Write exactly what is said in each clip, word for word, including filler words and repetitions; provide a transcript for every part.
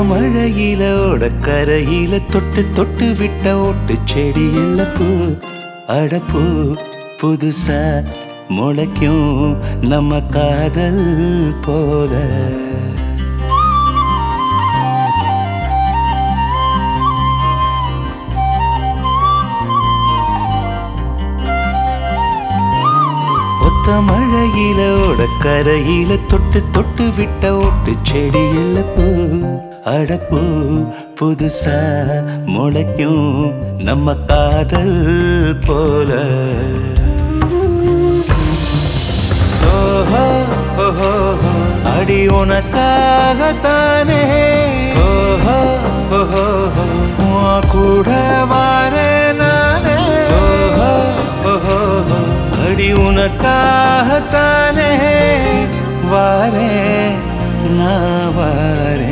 மழையில ஓட கரையில தொட்டு தொட்டு விட்ட ஓட்டு செடி இல்ல பூ அடப்பூ புதுசா முளைக்கும் நம்ம காதல் போல. ஒத்த மழையில ஓட கரையில தொட்டு தொட்டு விட்ட ஓட்டு செடி இல்ல பூ அடப்பூ புதுசா முளைக்கும் நம்ம காதல் போல. ஓஹோ ஓஹோ அடி உனக்காகத்தானே ஓஹோ ஓஹோ கூட வாரே நானே ஓஹோ ஓஹோ அடி உனக்காகத்தானே வாரே நான் வாரே.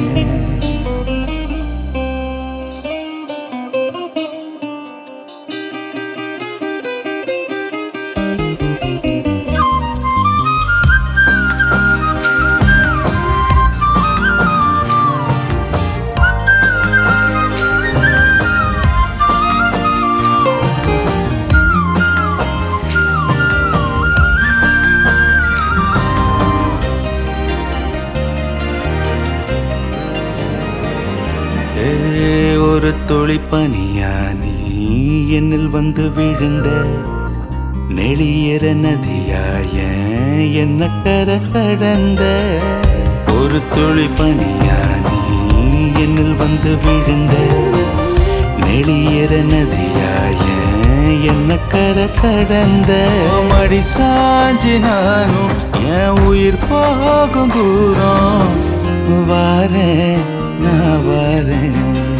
ஒரு துளி பனியா நீ என்னில் வந்து விழுந்த நெளியற நதியாய என்ன கர கடந்த. ஒரு துளி பனியா நீ என்னில் வந்து விழுந்த நெளியற நதியாய என்ன கர கடந்த. மடி சாஞ்சி நானும் என் உயிர் போகும் தூரம் வாரேன் நான் வாரேன்.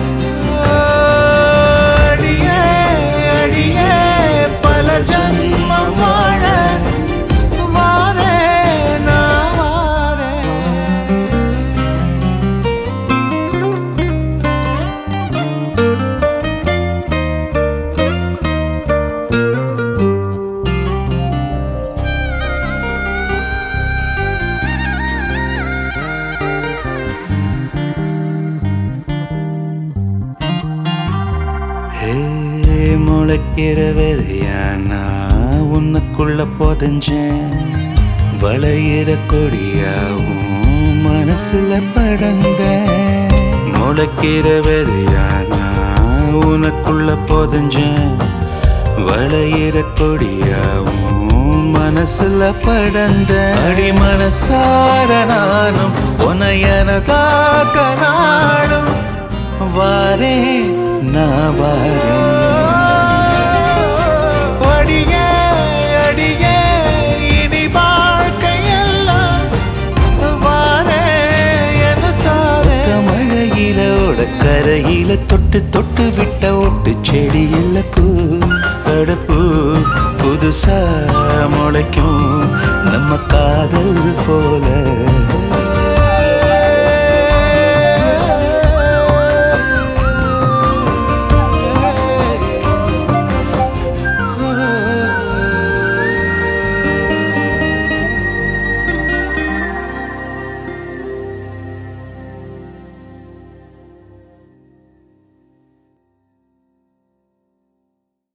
அடியே அடியே பல ஜன்மம் வாழ வாரேன் நான் வாரேன். முளைக்கிற விதையானா உன்னுக்குள்ள புதஞ்சேன் வளையிற கொடியாவும் மனசுல படந்த. முளைக்கிற விதையானா உனக்குள்ள புதஞ்சேன் வளையிற கொடியாவும் மனசுல படந்த. அடி மனசார நானும் உனையனதாக நாடும் வாரே நான் வாரே. அடியே அடியே இனி வாழ்க்கையெல்லாம் வாரே என தாரே. மழையில ஓட கரையில தொட்டு தொட்டு விட்ட ஓட்டு செடி இல்ல பூ அடப்பூ புதுசா முளைக்கும் நம்ம காதல் போல.